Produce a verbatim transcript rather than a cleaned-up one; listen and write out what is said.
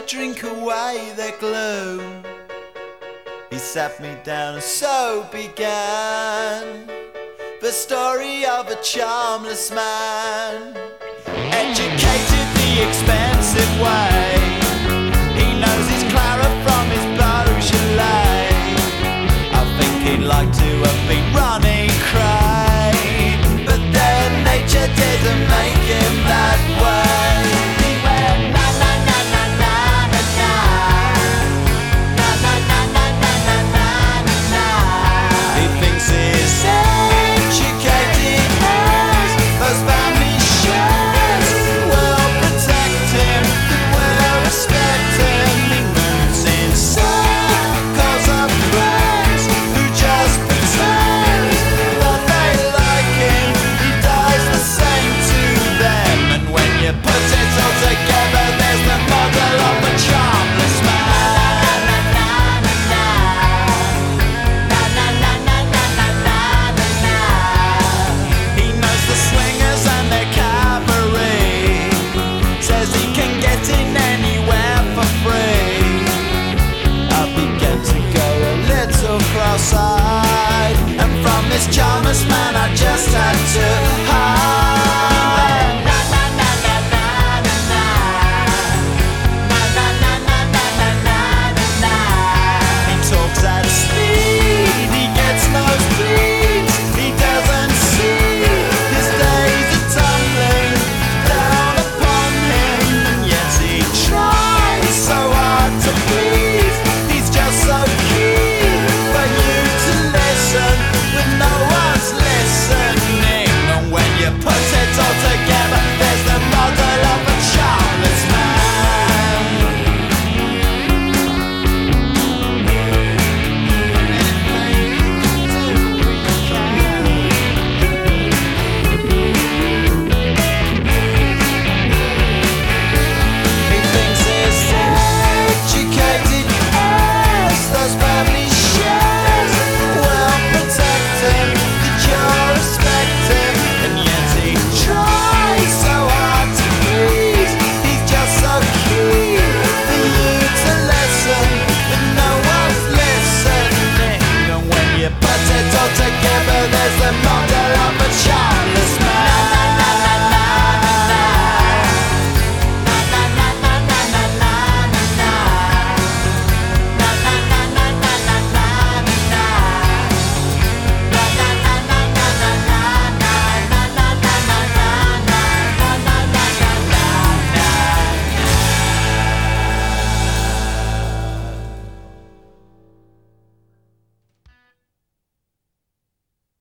drink away their gloom. He sat me down and so began the story of a charmless man, educated the expensive way. He knows his Clara from his Beaujolais. I think he'd like to have been running cray, but then nature didn't make him that way. He went na na na na na na na na na na na na na na na. He thinks he's educated as those family shows will protect him, will respect him. He moves in circles of friends who just pretend that they like him. He does the same to them, and when you put it all together, there's the model of a charmless man. He knows the swingers and their cabaret, says he can get in anywhere for free. I began to go a little cross-eyed, and from this charmless man I just had to